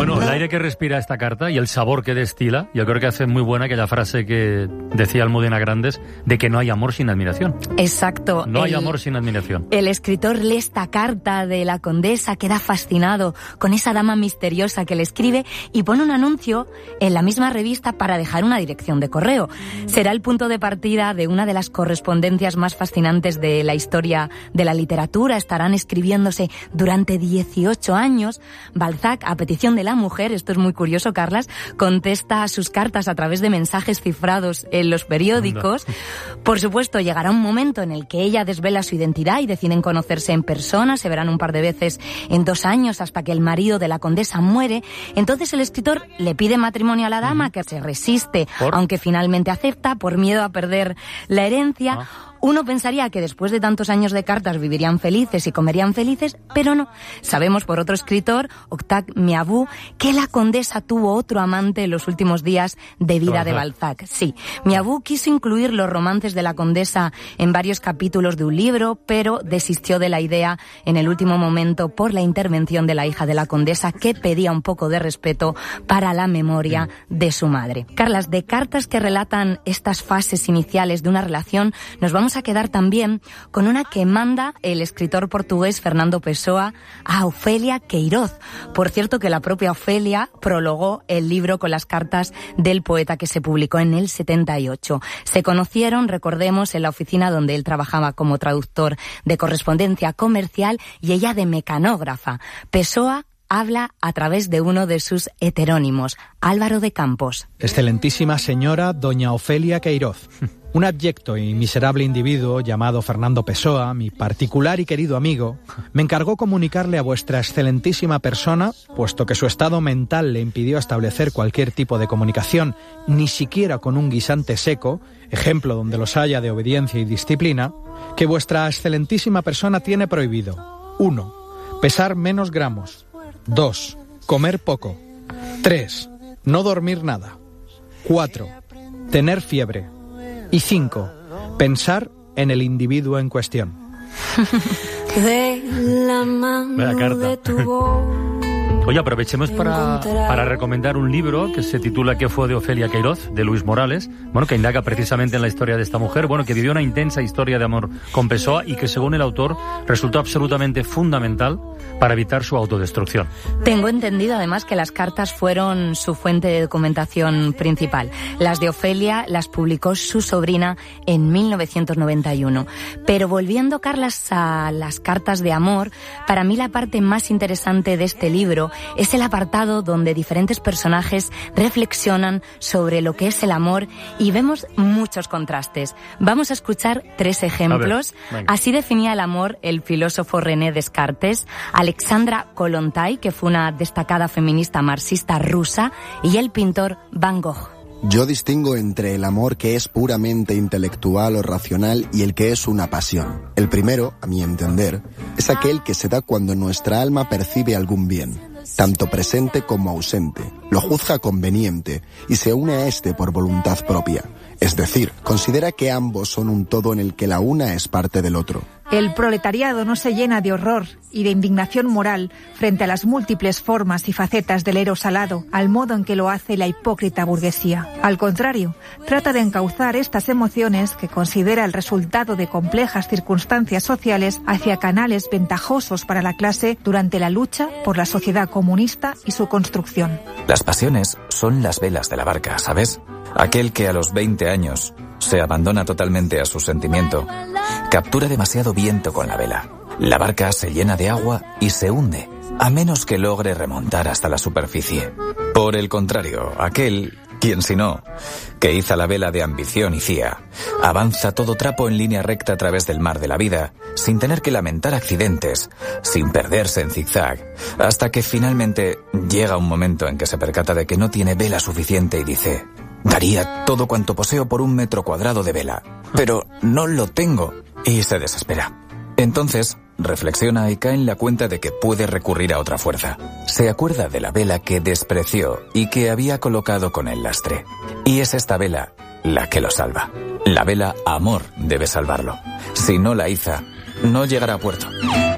Bueno, el aire que respira esta carta y el sabor que destila, yo creo que hace muy buena aquella frase que decía Almudena Grandes de que no hay amor sin admiración. Exacto. No hay amor sin admiración. El escritor lee esta carta de la condesa, queda fascinado con esa dama misteriosa que le escribe y pone un anuncio en la misma revista para dejar una dirección de correo. Será el punto de partida de una de las correspondencias más fascinantes de la historia de la literatura. Estarán escribiéndose durante 18 años. Balzac, a petición de la mujer, esto es muy curioso, Carlas, contesta a sus cartas a través de mensajes cifrados en los periódicos. Por supuesto, llegará un momento en el que ella desvela su identidad y deciden conocerse en persona. Se verán un par de veces en 2 años hasta que el marido de la condesa muere. Entonces el escritor le pide matrimonio a la dama, que se resiste, aunque finalmente acepta por miedo a perder la herencia. Uno pensaría que después de tantos años de cartas vivirían felices y comerían felices, pero no. Sabemos por otro escritor, Octave Miabu, que la condesa tuvo otro amante en los últimos días de vida de Balzac. Sí, Miabu quiso incluir los romances de la condesa en varios capítulos de un libro, pero desistió de la idea en el último momento por la intervención de la hija de la condesa, que pedía un poco de respeto para la memoria de su madre. Carlas, de cartas que relatan estas fases iniciales de una relación, nos vamos a quedar también con una que manda el escritor portugués Fernando Pessoa a Ofelia Queiroz. Por cierto, que la propia Ofelia prologó el libro con las cartas del poeta, que se publicó en el 78. Se conocieron, recordemos, en la oficina donde él trabajaba como traductor de correspondencia comercial y ella de mecanógrafa. Pessoa habla a través de uno de sus heterónimos, Álvaro de Campos. Excelentísima señora doña Ofelia Queiroz. Un abyecto y miserable individuo llamado Fernando Pessoa, mi particular y querido amigo, me encargó comunicarle a vuestra excelentísima persona, puesto que su estado mental le impidió establecer cualquier tipo de comunicación, ni siquiera con un guisante seco, ejemplo donde los haya de obediencia y disciplina, que vuestra excelentísima persona tiene prohibido: 1. Pesar menos gramos. 2. Comer poco. 3. No dormir nada. 4. Tener fiebre. Y 5. Pensar en el individuo en cuestión. Vaya carta. Oye, aprovechemos para recomendar un libro que se titula ¿Qué fue de Ofelia Queiroz?, de Luis Morales, bueno, que indaga precisamente en la historia de esta mujer, bueno, que vivió una intensa historia de amor con Pessoa y que, según el autor, resultó absolutamente fundamental para evitar su autodestrucción. Tengo entendido, además, que las cartas fueron su fuente de documentación principal. Las de Ofelia las publicó su sobrina en 1991. Pero volviendo, Carlas, a las cartas de amor, para mí la parte más interesante de este libro es el apartado donde diferentes personajes reflexionan sobre lo que es el amor y vemos muchos contrastes. Vamos a escuchar 3 ejemplos. Así definía el amor el filósofo René Descartes, Alexandra Kollontai, que fue una destacada feminista marxista rusa, y el pintor Van Gogh. Yo distingo entre el amor que es puramente intelectual o racional y el que es una pasión. El primero, a mi entender, es aquel que se da cuando nuestra alma percibe algún bien, tanto presente como ausente, lo juzga conveniente y se une a este por voluntad propia. Es decir, considera que ambos son un todo en el que la una es parte del otro. El proletariado no se llena de horror y de indignación moral frente a las múltiples formas y facetas del eros alado, al modo en que lo hace la hipócrita burguesía. Al contrario, trata de encauzar estas emociones, que considera el resultado de complejas circunstancias sociales, hacia canales ventajosos para la clase durante la lucha por la sociedad comunista y su construcción. Las pasiones son las velas de la barca, ¿sabes? Aquel que a los 20 años se abandona totalmente a su sentimiento, captura demasiado viento con la vela. La barca se llena de agua y se hunde, a menos que logre remontar hasta la superficie. Por el contrario, aquel, quien si no, que iza la vela de ambición y cía, avanza todo trapo en línea recta a través del mar de la vida, sin tener que lamentar accidentes, sin perderse en zigzag, hasta que finalmente llega un momento en que se percata de que no tiene vela suficiente y dice: daría todo cuanto poseo por 1 metro cuadrado de vela, pero no lo tengo, y se desespera. Entonces reflexiona y cae en la cuenta de que puede recurrir a otra fuerza. Se acuerda de la vela que despreció y que había colocado con el lastre. Y es esta vela la que lo salva. La vela amor debe salvarlo. Si no la iza, no llegará a puerto.